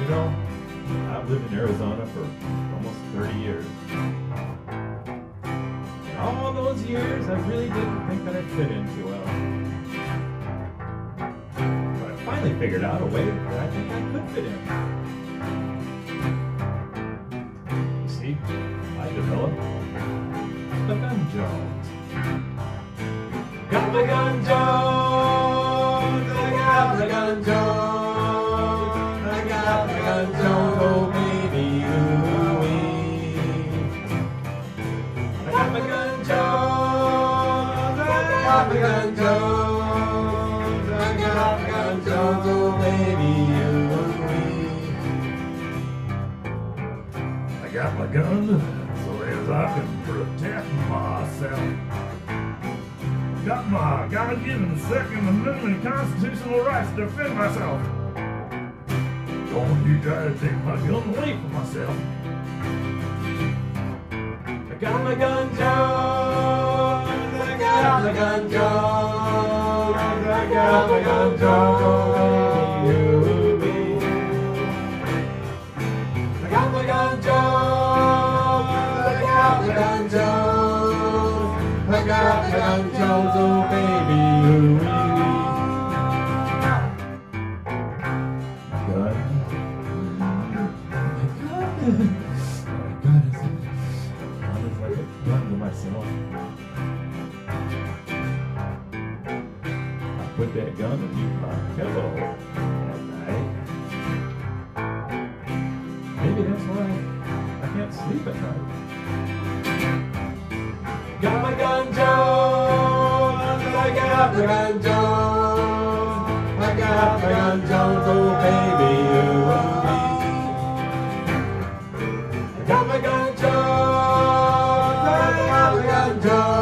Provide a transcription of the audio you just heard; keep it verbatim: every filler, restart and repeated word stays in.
know, I've lived in Arizona for almost thirty years. And all those years, I really didn't think that I'd fit in too well. But I finally figured out a way that I think I could fit in. You see, I developed the Gun Jones. Got my Gun Jones, I got my Gun Jones, I got my Gun Jones, oh baby, ooh-wee. I got my Gun Jones, I got my Gun Jones, I got my Gun Jones, oh baby, ooh-wee. I got my gun so as I can protect myself. Got my God-given Second Amendment constitutional rights to defend myself. Don't you try to take my gun away from myself. I got my Gun Jones, I got my Gun Jones, I got my Gun Jones, oh baby, I got my Gun Jones, I got my Gun Jones, I got my Gun Jones, oh baby, ooh-wee. Gun. My gun is, my gun is like a gun to myself. I put that gun in my pillow at night. Maybe that's why I can't sleep at night. Got my Gun Jones, I got my Gun Jones, I got my Gun Jones, oh baby, ooh-wee. I got my Gun Jones, I got my Gun Jones.